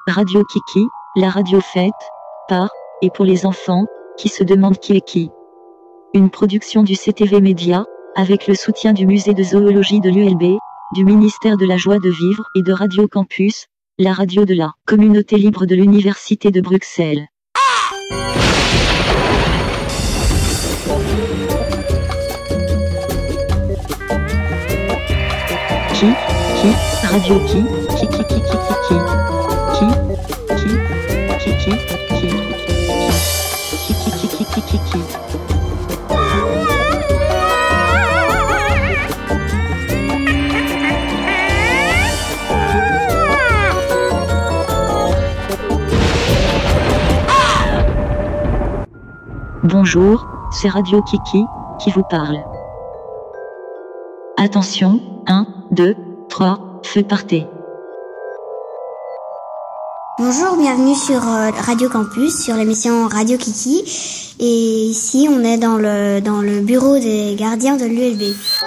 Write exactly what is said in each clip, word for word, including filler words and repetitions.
Radio Kiki, la radio faite par et pour les enfants qui se demandent qui est qui. Une production du C T V Média, avec le soutien du musée de zoologie de l'U L B, du ministère de la Joie de Vivre et de Radio Campus, la radio de la communauté libre de l'Université de Bruxelles. Qui, qui, radio qui, qui, qui, qui, qui, qui, qui, qui, qui, qui, qui, qui, qui, qui, qui, qui, qui. Bonjour, c'est Radio Kiki qui vous parle. Attention, un, deux, trois, feu partez. Bonjour, bienvenue sur euh, Radio Campus, sur l'émission Radio Kiki. Et ici, on est dans le, dans le bureau des gardiens de l'U L B.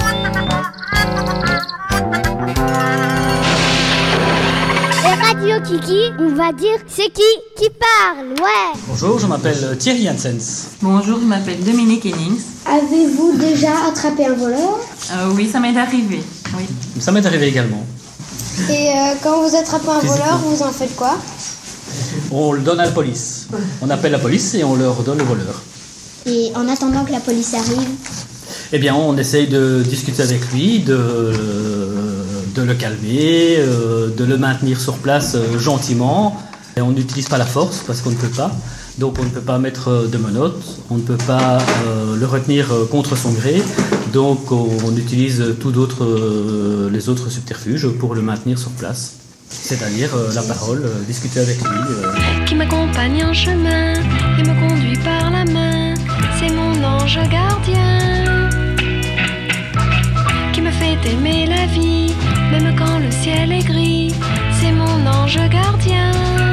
Et Radio Kiki, on va dire c'est qui qui parle, ouais. Bonjour, je m'appelle Thierry Janssens. Bonjour, je m'appelle Dominique Hennings. Avez-vous déjà attrapé un voleur ? Euh, oui, ça m'est arrivé. Oui. Ça m'est arrivé également. Et euh, quand vous attrapez un voleur, vous en faites quoi ? On le donne à la police. On appelle la police et on leur donne le voleur. Et en attendant que la police arrive ? Eh bien, on essaye de discuter avec lui, de, de le calmer, de le maintenir sur place gentiment. Et on n'utilise pas la force parce qu'on ne peut pas. Donc on ne peut pas mettre de menottes, on ne peut pas euh, le retenir contre son gré. Donc on, on utilise tout d'autres, euh, les autres subterfuges pour le maintenir sur place. C'est-à-dire euh, la parole, euh, discuter avec lui. Euh. Qui m'accompagne en chemin et me conduit par la main, c'est mon ange gardien. Qui me fait aimer la vie, même quand le ciel est gris, c'est mon ange gardien.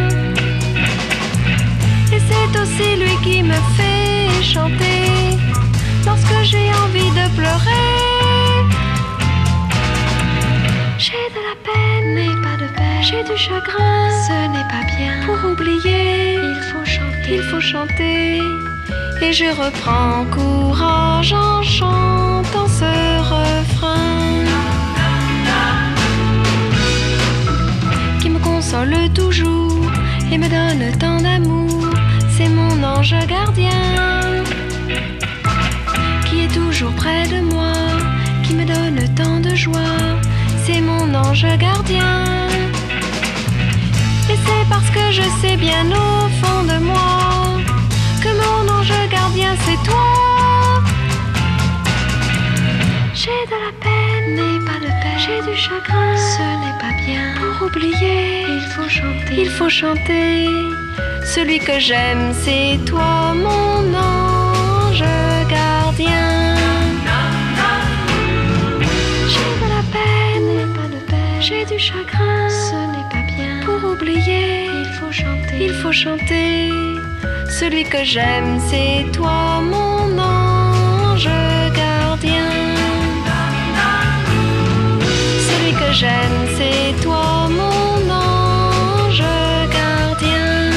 Et c'est aussi lui qui me fait chanter lorsque j'ai envie de pleurer. J'ai de la peine, mais pas de peine. J'ai du chagrin, ce n'est pas bien. Pour oublier, il faut chanter, il faut chanter. Et je reprends courage en chantant ce refrain qui me console toujours et me donne tant d'amour. C'est mon ange gardien qui est toujours près de moi, qui me donne tant de joie. C'est mon ange gardien. Et c'est parce que je sais bien au fond de moi que mon ange gardien c'est toi. J'ai de la peine, mais pas de peine. J'ai du chagrin, ce n'est pas bien. Pour oublier, il faut chanter, il faut chanter. Celui que j'aime, c'est toi, mon ange gardien. J'ai de la peine, mais pas de peine. J'ai du chagrin, ce n'est pas bien. Pour oublier, il faut chanter, il faut chanter. Celui que j'aime, c'est toi, mon ange gardien. Celui que j'aime, c'est toi, mon ange gardien.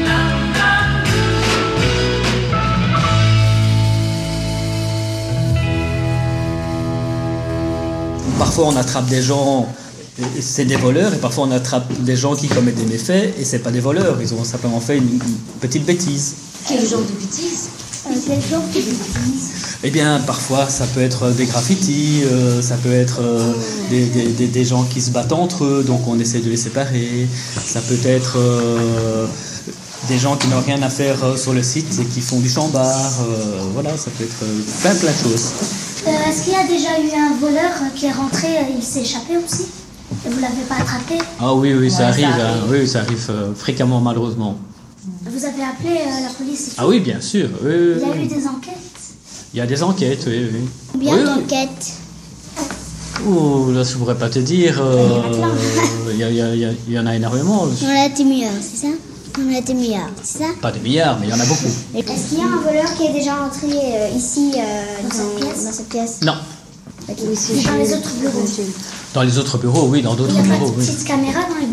Parfois on attrape des gens, et c'est des voleurs, et parfois on attrape des gens qui commettent des méfaits, et c'est pas des voleurs, ils ont simplement fait une, une petite bêtise. Quel genre de bêtise ? euh, Quel genre de bêtise ? Eh bien, parfois ça peut être des graffitis, euh, ça peut être euh, des, des, des, des gens qui se battent entre eux, donc on essaie de les séparer. Ça peut être euh, des gens qui n'ont rien à faire sur le site et qui font du chambard. Euh, voilà, ça peut être plein plein de choses. Euh, est-ce qu'il y a déjà eu un voleur qui est rentré, il s'est échappé aussi ? Et vous l'avez pas attrapé ? Ah oui, oui, ça Ouais, arrive. ça Hein, oui, ça arrive euh, fréquemment, malheureusement. Vous avez appelé euh, la police et tout ? Ah oui, bien sûr. Oui, oui, Il y a oui. eu des enquêtes ? Il y a des enquêtes, oui, oui. Combien oui, d'enquêtes ? Oh, là, je pourrais pas te dire. euh, Il y, y, y, y en a énormément. On a été milliards, c'est ça ? On a été milliards, c'est ça ? Pas des milliards, mais il y en a beaucoup. Est-ce qu'il y a un voleur qui est déjà entré euh, ici, euh, dans, cette pièce dans cette pièce Non. Et dans les autres bureaux ? Dans les autres bureaux, oui, dans d'autres Il n'y a pas bureaux, de oui. petites caméras dans les bureaux ?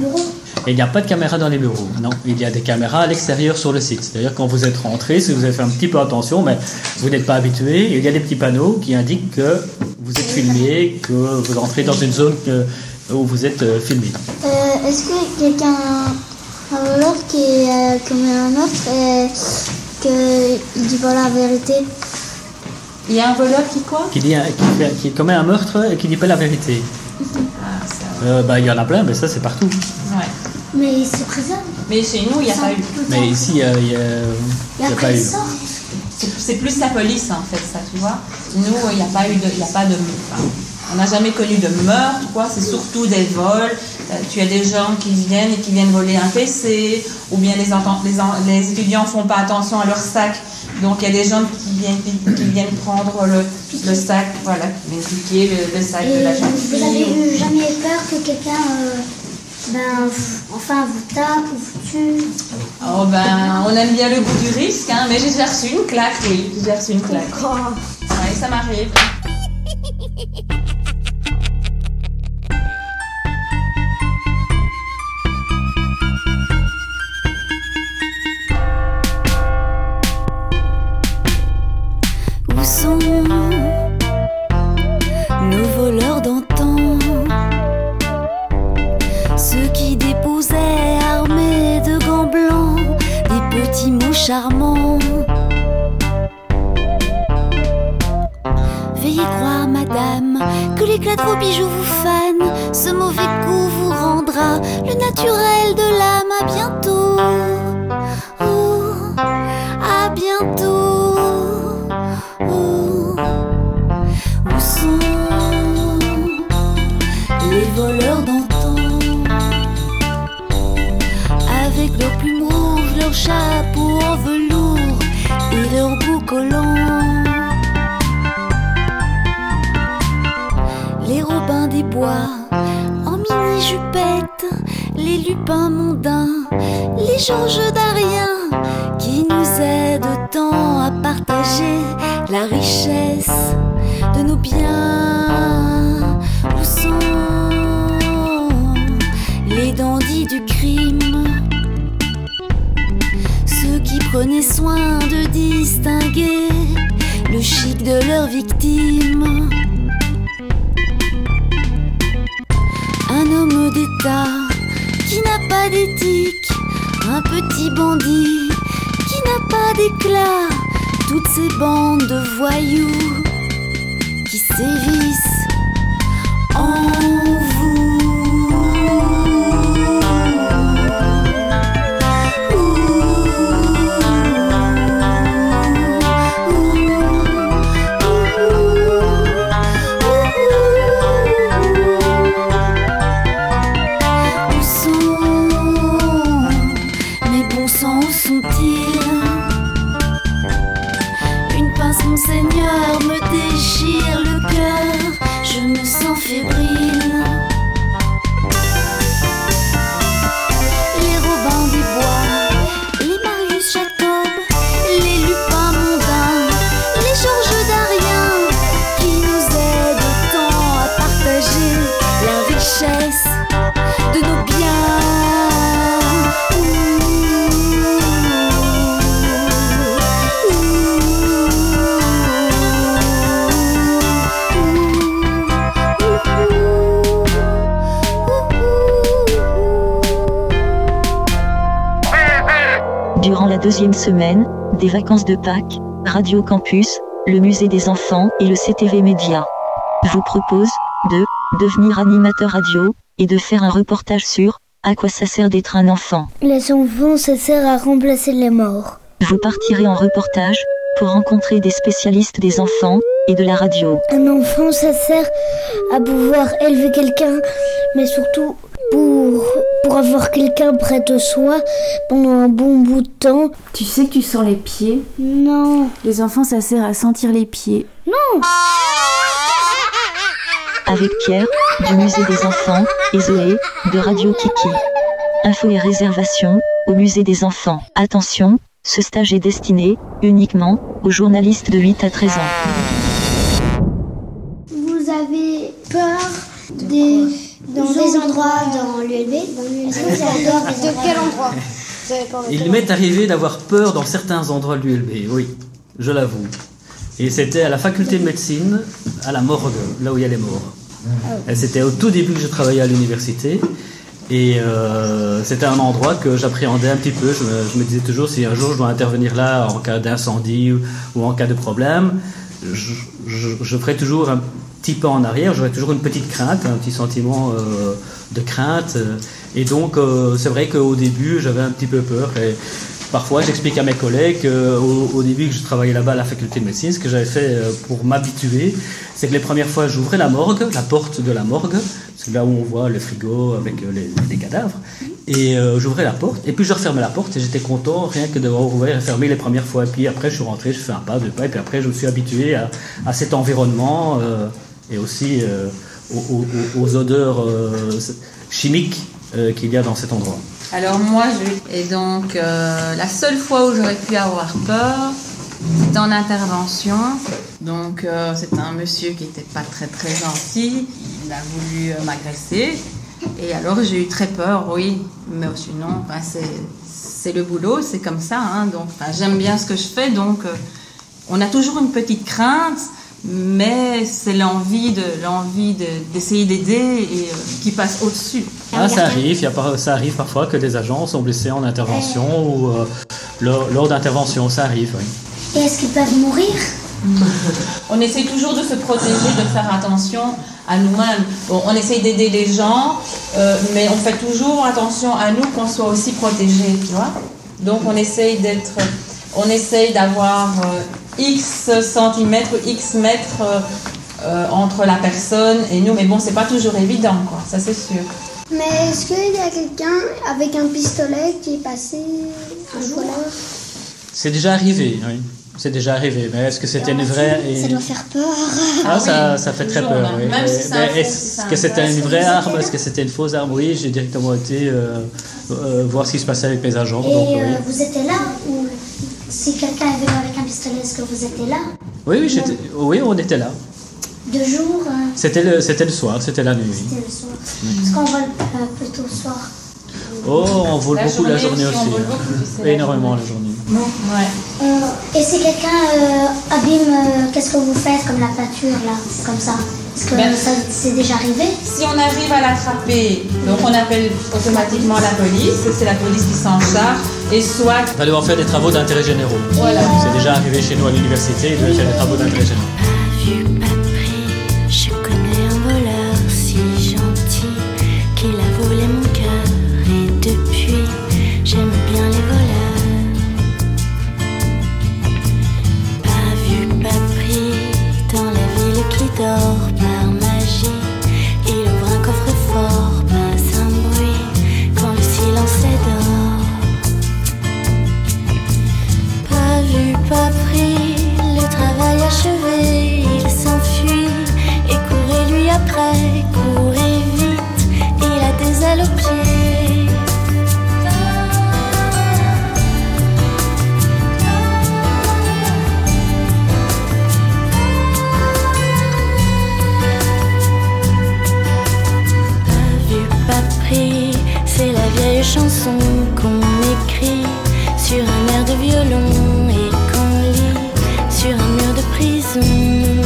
Et il n'y a pas de caméra dans les bureaux. Non, il y a des caméras à l'extérieur sur le site. C'est-à-dire quand vous êtes rentré, si vous avez fait un petit peu attention, mais vous n'êtes pas habitué, il y a des petits panneaux qui indiquent que vous êtes filmé, que vous rentrez dans une zone que, où vous êtes euh, filmé. Euh, est-ce que quelqu'un, un voleur qui euh, commet un meurtre et qu'il ne dit pas la vérité? Il y a un voleur qui quoi? Qui, dit, qui, fait, qui commet un meurtre et qui ne dit pas la vérité. Ah, ça... euh, bah, il y en a plein, mais ça c'est partout. Ouais. Mais il se présente. Mais chez nous, il n'y a pas eu. Mais ici, il n'y a, il y a, il y a pas eu. C'est, c'est plus la police en fait, ça, tu vois. Nous, il n'y a pas eu de, il y a pas de, enfin, on n'a jamais connu de meurtre, quoi. C'est surtout des vols. Tu as des gens qui viennent et qui viennent voler un P C, ou bien les, les, les étudiants font pas attention à leur sac. Donc il y a des gens qui viennent, qui viennent prendre le, le sac, voilà, qui viennent piquer le, le sac et de la jeune fille. Vous avez eu jamais peur que quelqu'un, euh, ben, enfin, vous tape ou vous tue? Oh ben, on aime bien le goût du risque, hein, mais j'ai déjà reçu une claque, oui, j'ai déjà reçu une claque. Oh. Ouais, ça m'arrive. Où sont nos voleurs d'antan, ceux qui déposaient armés de gants blancs des petits mots charmants? Veuillez croire, madame, que l'éclat de vos bijoux vous fane. Ce mauvais coup vous rendra le naturel de l'âme. À bientôt, oh, à bientôt. Oh, où sont les voleurs d'antan, avec leurs plumes rouges, leurs chapeaux en velours et leurs bouts collants? Les robins des bois en mini-jupette, les lupins mondains, les Georges d'Arien qui nous aident tant à partager la richesse de nos biens. Où sont les dandys du crime, ceux qui prenaient soin de distinguer le chic de leurs victimes? Un homme d'État qui n'a pas d'éthique, un petit bandit qui n'a pas d'éclat, toutes ces bandes de voyous qui sévissent en vous. Seigneur me déchire le cœur, je me sens fébrile. Les robins des bois, les Marius Jacob, les lupins mondains, les Georges d'Arien qui nous aident tant à partager la richesse de nos biens. Durant la deuxième semaine des vacances de Pâques, Radio Campus, le musée des enfants et le C T V Média vous proposent de devenir animateur radio et de faire un reportage sur à quoi ça sert d'être un enfant. Les enfants, ça sert à remplacer les morts. Vous partirez en reportage pour rencontrer des spécialistes des enfants et de la radio. Un enfant, ça sert à pouvoir élever quelqu'un, mais surtout pour, pour avoir quelqu'un près de soi pendant un bon bout de temps. Tu sais que tu sens les pieds? Non. Les enfants, ça sert à sentir les pieds. Non. Avec Pierre, du musée des enfants, et Zoé, de Radio Kiki. Infos et réservations, au musée des enfants. Attention, ce stage est destiné, uniquement, aux journalistes de huit à treize ans. Vous avez peur des, Dans des endroits dans l'U L B. Est-ce que vous avez peur des De quel endroit vous avez peur de Il quel m'est arrivé d'avoir peur dans certains endroits de l'U L B, oui, je l'avoue. Et c'était à la faculté de médecine, à la morgue, là où il y a les morts. Et c'était au tout début que je travaillais à l'université. Et euh, c'était un endroit que j'appréhendais un petit peu. Je me, je me disais toujours, si un jour je dois intervenir là en cas d'incendie ou, ou en cas de problème, je, je, je ferai toujours un petit pas en arrière. J'aurai toujours une petite crainte, un petit sentiment euh, de crainte. Et donc, euh, c'est vrai qu'au début, j'avais un petit peu peur. Et parfois, j'explique à mes collègues qu'au au début que je travaillais là-bas à la faculté de médecine, ce que j'avais fait pour m'habituer, c'est que les premières fois, j'ouvrais la morgue, la porte de la morgue, c'est là où on voit le frigo avec les, les cadavres, et euh, j'ouvrais la porte, et puis je refermais la porte, et j'étais content rien que de ouvrir et fermer les premières fois. Et puis après, je suis rentré, je fais un pas, deux pas, et puis après, je me suis habitué à, à cet environnement, euh, et aussi euh, aux, aux, aux odeurs euh, chimiques euh, qu'il y a dans cet endroit. Alors moi, je... et donc euh, la seule fois où j'aurais pu avoir peur, c'était en intervention. Donc euh, c'était un monsieur qui n'était pas très très gentil, il a voulu euh, m'agresser. Et alors j'ai eu très peur, oui. Mais sinon, ben, c'est, c'est le boulot, c'est comme ça. Hein, donc ben, j'aime bien ce que je fais, donc euh, on a toujours une petite crainte. Mais c'est l'envie, de, l'envie de, d'essayer d'aider et euh, qui passe au-dessus. Ah, ça arrive, y a pas, ça arrive parfois que des agents sont blessés en intervention ou euh, lors, lors d'intervention, ça arrive, oui. Et est-ce qu'ils peuvent mourir ? On essaie toujours de se protéger, de faire attention à nous-mêmes. Bon, on essaye d'aider les gens, euh, mais on fait toujours attention à nous qu'on soit aussi protégés, tu vois. Donc on essaye d'être, on essaye d'avoir euh, X centimètres, X mètres euh, euh, entre la personne et nous, mais bon, c'est pas toujours évident, quoi, ça c'est sûr. Mais est-ce qu'il y a quelqu'un avec un pistolet qui est passé un jour ? C'est déjà arrivé, oui. C'est déjà arrivé, mais est-ce que c'était une vraie... Et... Ça doit faire peur. Ah, Ah ça, oui, ça fait très toujours, peur, là. oui. Même si c'est un Mais faux, est-ce si c'est que un c'était faux, une est-ce vraie que arme? c'était- Est-ce que c'était une fausse arme? Oui, j'ai directement été euh, euh, voir ce qui se passait avec mes agents. Et donc, oui. euh, vous étiez là ou si quelqu'un est venu avec un pistolet, est-ce que vous étiez là? Oui, oui, j'étais... oui, on était là. De jour euh, C'était le, c'était le soir, c'était la nuit. C'était le soir. Parce qu'on vole euh, plutôt le soir. Oh, on vole La beaucoup la journée journée aussi, aussi. on vole hein. beaucoup, c'est la Énormément journée. la journée. Ouais. Euh, et si quelqu'un euh, abîme, euh, qu'est-ce que vous faites comme la peinture là, comme ça? Est-ce que Ben- ça c'est déjà arrivé? Si on arrive à l'attraper, donc on appelle automatiquement la police, c'est la police qui s'en charge, et soit... On va devoir faire des travaux d'intérêt généraux. Voilà. C'est déjà arrivé chez nous à l'université, ils devaient faire des travaux d'intérêt généraux. Pas vu, pas pris, je connais un voleur si gentil qu'il a volé mon cœur et depuis j'aime bien les voleurs. Pas vu, pas pris dans la ville qui dort par magie. Il ouvre un coffre-fort, passe un bruit quand le silence est dehors. Pas vu, pas pris, le travail achevé, il s'enfuit et courait lui après, courait vite, il a des ailes aux pieds. Pas vu, pas pris, c'est la vieille chanson qu'on écrit sur un air de violon et qu'on lit sur un mur de prison.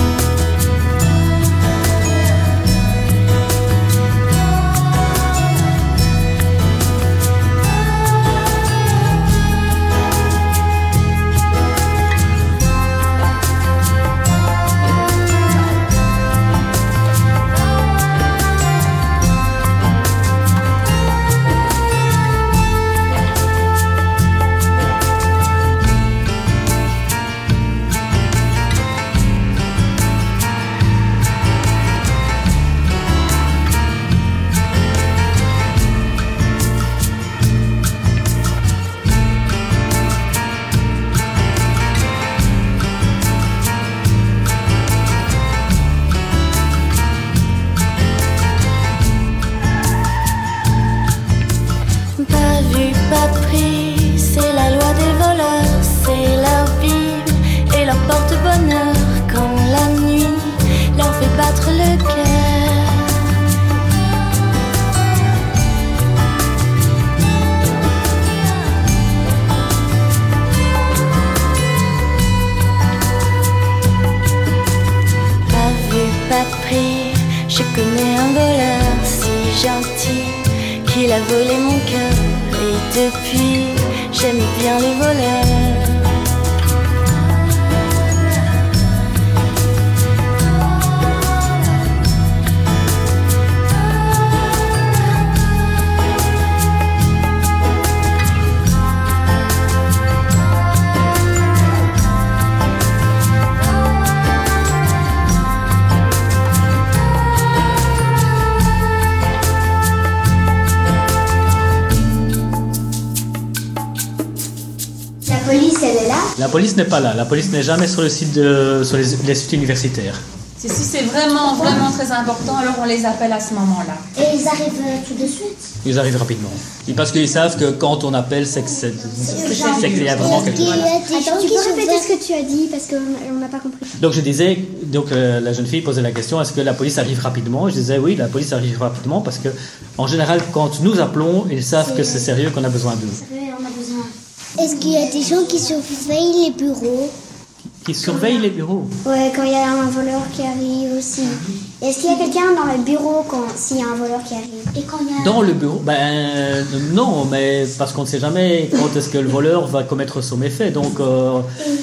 il a volé mon cœur. Et depuis, j'aime bien les voleurs. La police, elle est là? La police n'est pas là. La police n'est jamais sur le site de, sur les, les sites universitaires. Si, si c'est vraiment, vraiment très important, alors on les appelle à ce moment-là. Et ils arrivent euh, tout de suite? Ils arrivent rapidement. Et parce qu'ils savent que quand on appelle, c'est que c'est, c'est qu'il y a vraiment quelque chose. Attends, tu peux répéter ce que tu as dit parce qu'on n'a pas compris. Donc je disais, donc euh, la jeune fille posait la question, est-ce que la police arrive rapidement? Je disais oui, la police arrive rapidement parce que en général, quand nous appelons, ils savent c'est... que c'est sérieux, qu'on a besoin d'eux. C'est vrai, on a besoin. Est-ce qu'il y a des gens qui surveillent les bureaux? Qui surveillent les bureaux? Ouais, quand il y a un voleur qui arrive aussi. Est-ce qu'il y a quelqu'un dans le bureau quand s'il y a un voleur qui arrive? Et quand il y a... Dans le bureau? Ben non, mais parce qu'on ne sait jamais quand est-ce que le voleur va commettre son méfait. Donc euh,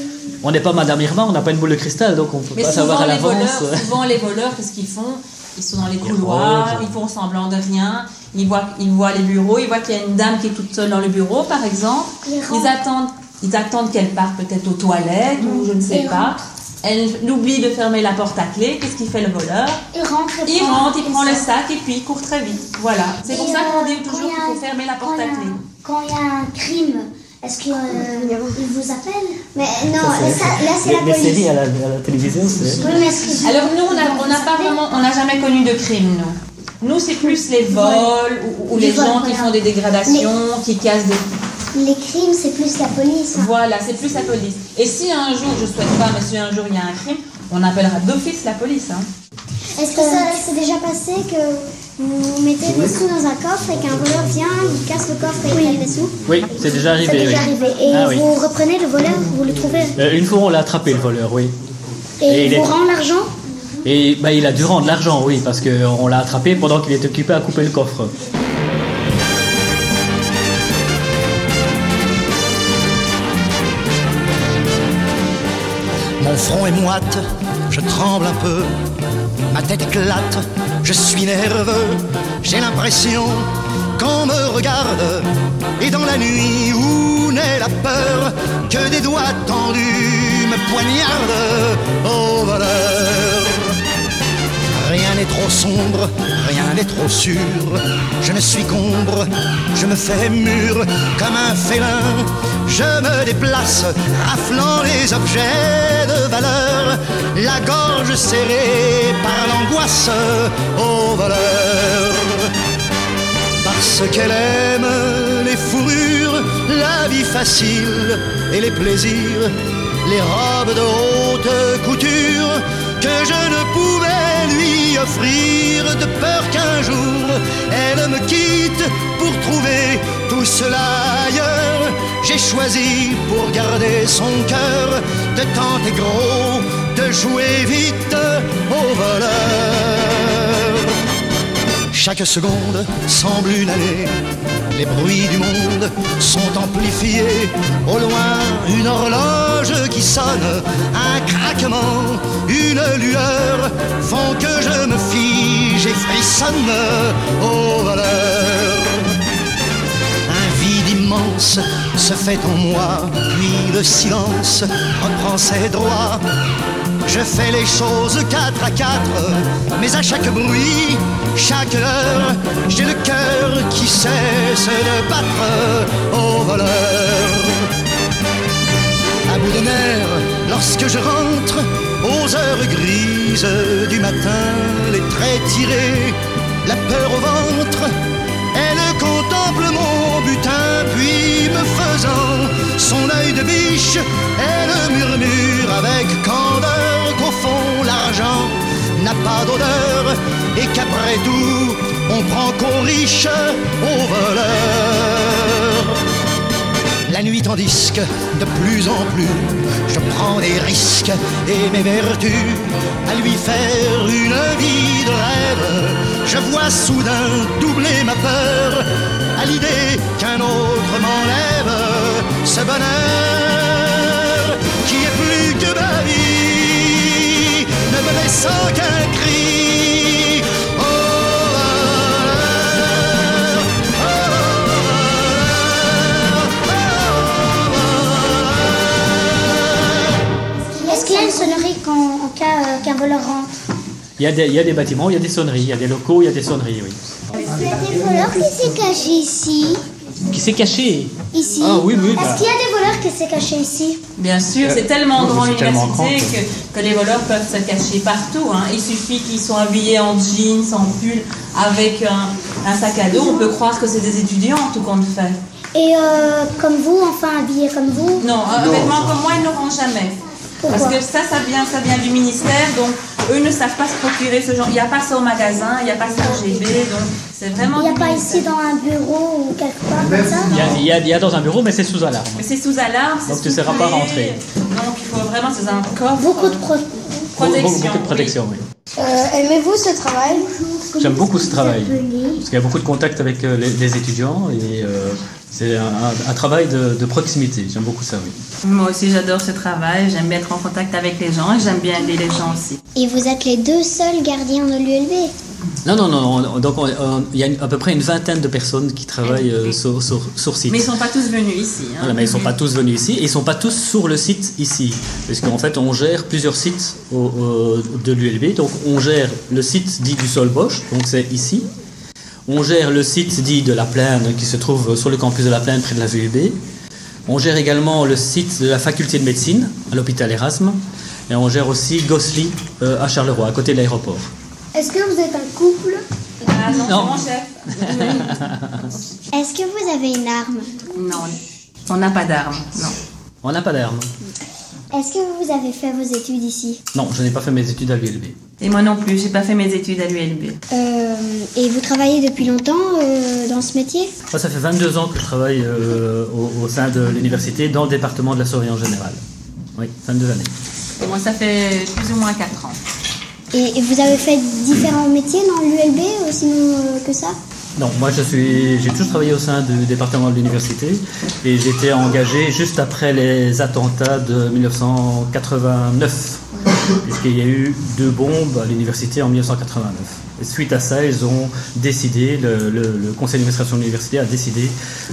on n'est pas Madame Irma, on n'a pas une boule de cristal, donc on ne peut mais pas savoir à l'avance. Voleurs, souvent les voleurs, qu'est-ce qu'ils font? Ils sont dans les couloirs, ils font semblant de rien, ils voient, ils voient les bureaux, ils voient qu'il y a une dame qui est toute seule dans le bureau, par exemple. Ils, ils attendent, ils attendent qu'elle parte peut-être aux toilettes mmh. ou je ne sais ils pas. Rentrent. Elle oublie de fermer la porte à clé. Qu'est-ce qu'il fait le voleur? Il rentre, il, rentre, il prend le sac et puis il court très vite. Voilà. C'est et pour euh, ça qu'on dit toujours qu'il faut fermer la porte à clé. Quand il y a un crime, est-ce qu'il euh, vous appelle? Mais non, ça, ça, là c'est la police. Les séries à la, à la télévision, c'est... Oui, mais est-ce alors nous, on n'a pas vraiment, on n'a jamais connu de crime, nous. Nous, c'est plus les vols ou, ou les, les vols, gens qui voilà. font des dégradations, mais qui cassent des... Les crimes, c'est plus la police. Hein. Voilà, c'est plus la police. Et si un jour, je ne souhaite pas, mais si un jour il y a un crime, on appellera d'office la police. Hein. Est-ce que ça s'est déjà passé que vous mettez des sous dans un coffre et qu'un voleur vient, il casse le coffre et il prend des sous? Oui, c'est déjà arrivé. C'est déjà oui. arrivé. Et ah, vous oui. reprenez le voleur, vous le trouvez? euh, Une fois, on l'a attrapé, le voleur, oui. Et, et il vous est... rend l'argent? Et bah, il a dû rendre l'argent, oui, parce qu'on l'a attrapé pendant qu'il était occupé à couper le coffre. Mon front est moite, je tremble un peu, ma tête éclate, je suis nerveux, j'ai l'impression qu'on me regarde, et dans la nuit où naît la peur, que des doigts tendus me poignardent au voleur. Rien n'est trop sombre, rien n'est trop sûr, je ne suis qu'ombre, je me fais mûr comme un félin, je me déplace, raflant les objets de valeur, la gorge serrée par l'angoisse au voleur. Parce qu'elle aime les fourrures, la vie facile et les plaisirs, les robes de haute couture que je ne pouvais lui offrir, de peur qu'un jour elle me quitte pour trouver tout cela ailleurs. J'ai choisi pour garder son cœur de tenter gros, de jouer vite au voleur. Chaque seconde semble une année, les bruits du monde sont amplifiés. Au loin, une horloge qui sonne, un craquement, une lueur font que je me fige et frissonne au voleur. Un vide immense se fait en moi, puis le silence reprend ses droits. Je fais les choses quatre à quatre, mais à chaque bruit, chaque heure, j'ai le cœur qui cesse de battre au voleur. À bout de nerfs, lorsque je rentre, aux heures grises du matin, les traits tirés, la peur au ventre, elle contemple mon butin, puis me faisant son œil de biche, elle murmure avec candeur qu'au fond l'argent n'a pas d'odeur et qu'après tout on prend qu'aux riches, aux voleurs. La nuit tandis que de plus en plus je prends des risques et mes vertus à lui faire une vie de rêve, je vois soudain doubler ma peur à l'idée qu'un autre m'enlève ce bonheur qui est plus que ma vie, ne me laissant qu'un cri. Oh, bonheur, oh, bonheur. Est-ce qu'il y a une sonnerie quand, en cas euh, qu'un voleur rentre? Il y, a des, il y a des bâtiments, il y a des sonneries, il y a des locaux, il y a des sonneries, oui. Il y a des voleurs qui s'est caché ici. Qui s'est caché? Ici. Ah oui, oui. Est-ce Bah. qu'il y a des voleurs qui s'est caché ici? Bien sûr, c'est tellement oui, grand c'est tellement l'université que, que les voleurs peuvent se cacher partout. Hein. Il suffit qu'ils soient habillés en jeans, en pull, avec un, un sac à dos. On peut croire que c'est des étudiants, tout compte fait. Et euh, comme vous, enfin habillés comme vous? Non, un vêtement comme moi, ils n'auront jamais. Pourquoi? Parce que ça, ça vient, ça vient du ministère, donc eux ne savent pas se procurer ce genre. Il n'y a pas ça au magasin, il n'y a pas ça au G B, donc c'est vraiment. Il n'y a du pas ministère. ici dans un bureau ou quelque part comme ça? Il y, a, il, y a, il y a dans un bureau, mais c'est sous alarme. Mais c'est sous alarme, c'est Donc tu ne sous seras pas clé. rentré. Donc il faut vraiment, c'est un coffre. Beaucoup de pro- protection. Beaucoup, beaucoup de protection, oui. Euh, aimez-vous ce travail? J'aime beaucoup ce travail. Parce qu'il y a beaucoup de contact avec euh, les, les étudiants et euh, c'est un, un, un travail de, de proximité. J'aime beaucoup ça, oui. Moi aussi, j'adore ce travail. J'aime bien être en contact avec les gens et j'aime bien aider les gens aussi. Et vous êtes les deux seuls gardiens de l'U L B? Non, non, non. On, donc, on, on, il y a une, à peu près une vingtaine de personnes qui travaillent euh, sur, sur, sur site. Mais ils ne sont pas tous venus ici. Hein. Voilà, mais ils ne sont pas tous venus ici et ils ne sont pas tous sur le site ici. Parce qu'en fait, on gère plusieurs sites au, au, de l'U L B. Donc, on gère le site dit du Sol Bosch, donc c'est ici. On gère le site dit de la Plaine, qui se trouve sur le campus de la Plaine, près de la V U B. On gère également le site de la faculté de médecine, à l'hôpital Erasme. Et on gère aussi Gosselies, euh, à Charleroi, à côté de l'aéroport. Est-ce que vous êtes un couple? Ah non, Non. c'est mon chef. Est-ce que vous avez une arme? Non, on n'a pas d'armes, non. On n'a pas d'armes. Est-ce que vous avez fait vos études ici? Non, je n'ai pas fait mes études à l'U L B. Et moi non plus, j'ai pas fait mes études à l'U L B. Euh, et vous travaillez depuis longtemps euh, dans ce métier? Moi, ça fait vingt-deux ans que je travaille euh, au, au sein de l'université, dans le département de la surveillance générale. Oui, vingt-deux années. Et moi, ça fait plus ou moins quatre ans. Et, et vous avez fait différents métiers dans l'U L B, euh, sinon euh, que ça? Non, moi je suis, j'ai toujours travaillé au sein du département de l'université et j'étais engagé juste après les attentats de mille neuf cent quatre-vingt-neuf, puisqu'il y a eu deux bombes à l'université en mille neuf cent quatre-vingt-neuf. Et suite à ça, ils ont décidé, le, le, le conseil d'administration de l'université a décidé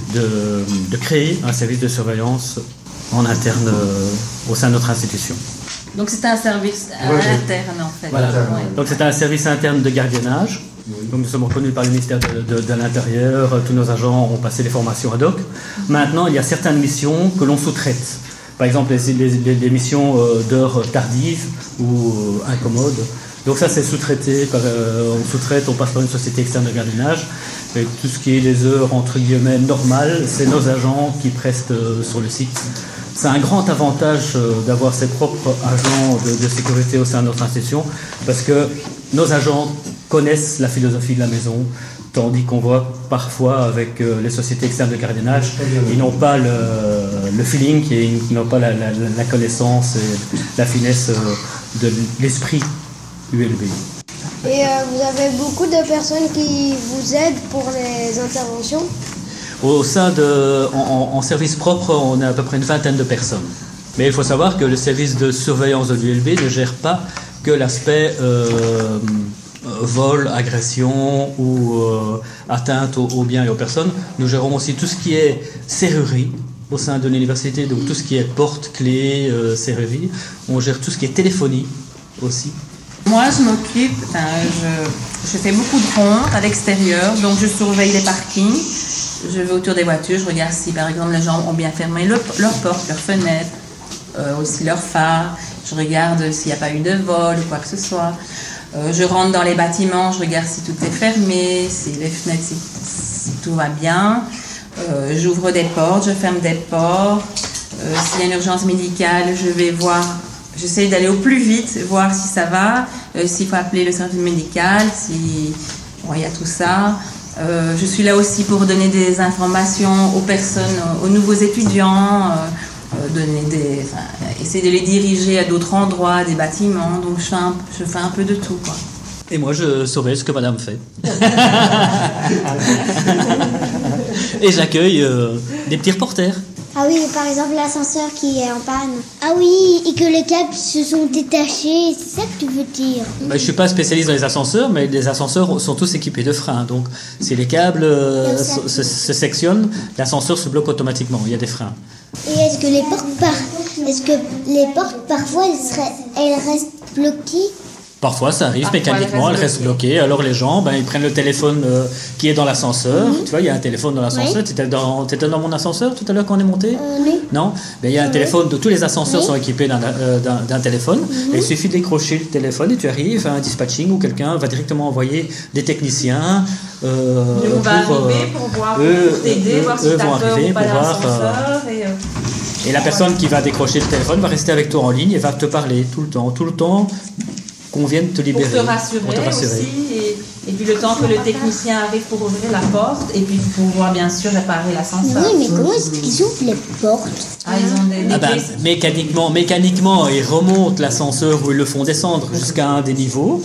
de, de créer un service de surveillance en interne euh, au sein de notre institution. Donc c'était un service à Ouais, l'interne en fait. Voilà. Ouais. Donc c'était un service interne de gardiennage. Donc nous sommes reconnus par le ministère de, de, de l'Intérieur. Tous nos agents ont passé les formations ad hoc. Maintenant, il y a certaines missions que l'on sous-traite. Par exemple, les, les, les missions d'heures tardives ou incommodes. Donc ça, c'est sous-traité. Par, euh, on sous-traite, on passe par une société externe de gardiennage. Et tout ce qui est les heures entre guillemets normales, c'est nos agents qui prestent euh, sur le site. C'est un grand avantage euh, d'avoir ses propres agents de, de sécurité au sein de notre institution, parce que nos agents connaissent la philosophie de la maison, tandis qu'on voit parfois avec euh, les sociétés externes de gardiennage, ils n'ont pas le, le feeling, et ils n'ont pas la, la, la connaissance et la finesse euh, de l'esprit U L B. Et euh, vous avez beaucoup de personnes qui vous aident pour les interventions? Au sein de, en, en service propre, on a à peu près une vingtaine de personnes. Mais il faut savoir que le service de surveillance de l'U L B ne gère pas que l'aspect euh, vol, agression ou euh, atteinte aux, aux biens et aux personnes. Nous gérons aussi tout ce qui est serrurerie au sein de l'université, donc tout ce qui est porte, clé, euh, serrurerie. On gère tout ce qui est téléphonie aussi. Moi, je m'occupe, enfin, je, je fais beaucoup de rondes à l'extérieur, donc je surveille les parkings. Je vais autour des voitures, je regarde si par exemple les gens ont bien fermé le, leurs portes, leurs fenêtres, euh, aussi leurs phares. Je regarde s'il n'y a pas eu de vol ou quoi que ce soit. Euh, je rentre dans les bâtiments, je regarde si tout est fermé, si les fenêtres, si, si tout va bien. Euh, j'ouvre des portes, je ferme des portes. Euh, s'il y a une urgence médicale, je vais voir, j'essaie d'aller au plus vite, voir si ça va, euh, s'il faut appeler le service médical, si bon, il y a tout ça. Euh, je suis là aussi pour donner des informations aux personnes, aux nouveaux étudiants, euh, donner des, enfin, essayer de les diriger à d'autres endroits, des bâtiments. Donc je fais un, je fais un peu de tout, quoi. Et moi, je surveille ce que madame fait. Et j'accueille euh, des petits reporters. Ah oui, par exemple l'ascenseur qui est en panne. Ah oui, et que les câbles se sont détachés, c'est ça que tu veux dire? Ben, je suis pas spécialiste dans les ascenseurs, mais les ascenseurs sont tous équipés de freins. Donc, si les câbles euh, se, se, se sectionnent, l'ascenseur se bloque automatiquement. Il y a des freins. Et est-ce que les portes, par... est-ce que les portes parfois, elles, seraient... elles restent bloquées? Parfois, ça arrive, Parfois, mécaniquement, elle elles reste restent bloquées. Alors, les gens, ben, ils prennent le téléphone euh, qui est dans l'ascenseur. Mhm. Tu vois, il y a un téléphone dans l'ascenseur. Oui. Tu étais dans, t'étais dans mon ascenseur tout à l'heure quand on est monté? euh, Non. Non, ben, il y a un Oui. téléphone, de, tous les ascenseurs Oui. sont équipés d'un, euh, d'un, d'un téléphone. Mhm. Et il suffit de décrocher le téléphone et tu arrives à un dispatching où quelqu'un va directement envoyer des techniciens. Euh, Nous, on va pour, arriver euh, pour voir, eux, pour t'aider, eux, voir si eux t'as vont peur arriver ou pas pour dans voir, euh, l'ascenseur. Et, euh, Et la personne qui va décrocher le téléphone va rester avec toi en ligne et va te parler tout le temps, tout le temps qu'on vienne te libérer. Pour te rassurer, Pour te rassurer. aussi. Et, et puis le temps que le technicien arrive pour ouvrir la porte et puis pour pouvoir bien sûr réparer l'ascenseur. Oui, mais comment est-ce qu'ils ouvrent les portes? Ah, ils ont des, des Ah ben, clés. mécaniquement, mécaniquement, ils remontent l'ascenseur où ils le font descendre jusqu'à un des niveaux,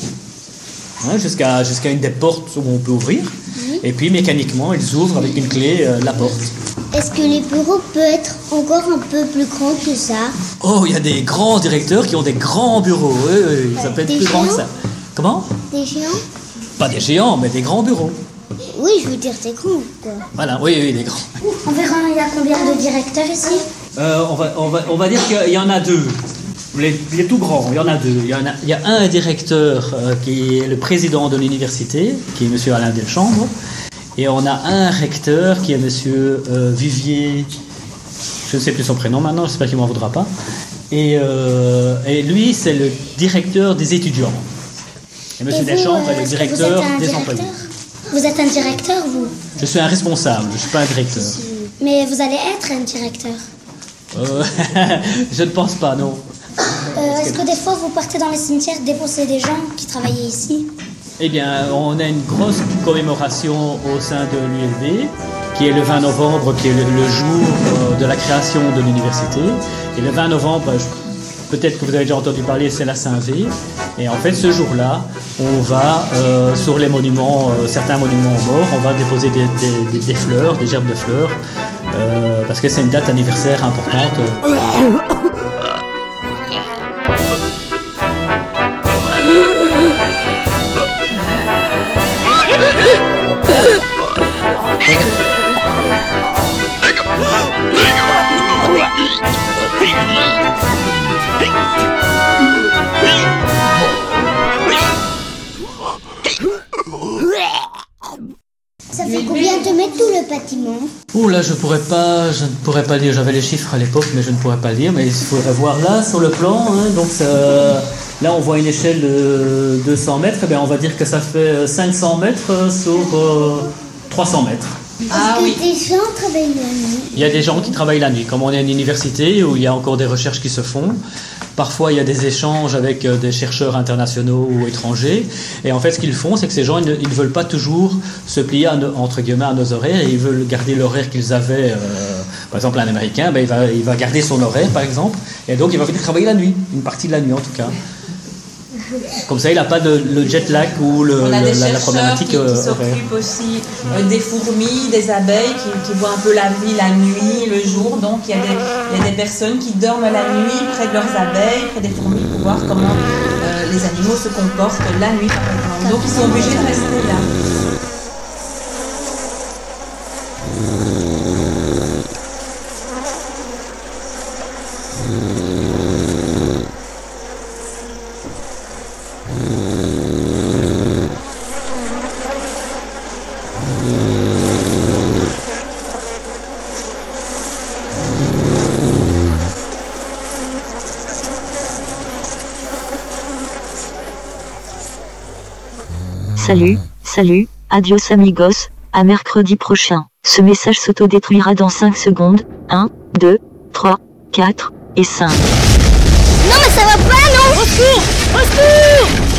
hein, jusqu'à, jusqu'à une des portes où on peut ouvrir. Oui. Et puis mécaniquement, ils ouvrent avec une clé euh, la porte. Est-ce que les bureaux peuvent être encore un peu plus grands que ça? Oh, il y a des grands directeurs qui ont des grands bureaux. Oui, oui, ça peut être Des plus grand que géants ça. Comment? Des géants? Pas des géants, mais des grands bureaux. Oui, je veux dire, c'est grand, quoi. Voilà, oui, oui, des grands. Environ, il y a combien de directeurs ici? Euh, on, va, on, va, on va dire qu'il y en a deux. Les, les tout grands, il y en a deux. Il y, en a, il y a un directeur euh, qui est le président de l'université, qui est M. Alain Delchambre. Et on a un recteur qui est M. Euh, Vivier, je ne sais plus son prénom maintenant, j'espère qu'il ne m'en voudra pas. Et, euh, et lui, c'est le directeur des étudiants. Et M. Et vous, Delchambre euh, est le est-ce que vous directeur êtes un des directeur employés. Vous êtes un directeur, vous? Je suis un responsable, je ne suis pas un directeur. Mais vous allez être un directeur. Euh, je ne pense pas, non. Euh, Est-ce que des fois, vous partez dans les cimetières dépenser des gens qui travaillaient ici? Eh bien, on a une grosse commémoration au sein de l'U L B, qui est le vingt novembre, qui est le, le jour euh, de la création de l'université. Et le vingt novembre, je- peut-être que vous avez déjà entendu parler, c'est la Saint-V. Et en fait, ce jour-là, on va, euh, sur les monuments, euh, certains monuments aux morts, on va déposer des, des- des- des fleurs, des gerbes de fleurs, euh, parce que c'est une date anniversaire importante. Ça fait combien de mètres tout le bâtiment? Ouh là, je pourrais pas, je ne pourrais pas lire. J'avais les chiffres à l'époque, mais je ne pourrais pas lire. Mais il faudrait voir là sur le plan. Hein, donc ça, là, on voit une échelle de deux cents mètres. Eh bien, on va dire que ça fait cinq cents mètres sur euh, trois cents mètres. Ah Est-ce oui. que des gens travaillent la nuit? Il y a des gens qui travaillent la nuit. Comme on est à une université où il y a encore des recherches qui se font, parfois il y a des échanges avec euh, des chercheurs internationaux ou étrangers. Et en fait, ce qu'ils font, c'est que ces gens, ils ne, ils ne veulent pas toujours se plier à nos- entre guillemets à nos horaires. Et ils veulent garder l'horaire qu'ils avaient. Euh, par exemple, un Américain, ben, il, va, il va garder son horaire, par exemple. Et donc, il va venir travailler la nuit, une partie de la nuit en tout cas. Comme ça, il n'a pas de, le jet lag ou le, On a le- des la, la chercheurs problématique qui, qui euh, horaire. s'occupent aussi euh, des fourmis, des abeilles, qui, qui voient un peu la vie la nuit, le jour. Donc il y, a des, il y a des personnes qui dorment la nuit près de leurs abeilles, près des fourmis, pour voir comment euh, les animaux se comportent la nuit, par exemple. Donc ils sont obligés de rester là. Salut, salut, adios amigos, à mercredi prochain. Ce message s'autodétruira dans cinq secondes. un, deux, trois, quatre et cinq. Non mais ça va pas, non! Au secours! Au secours!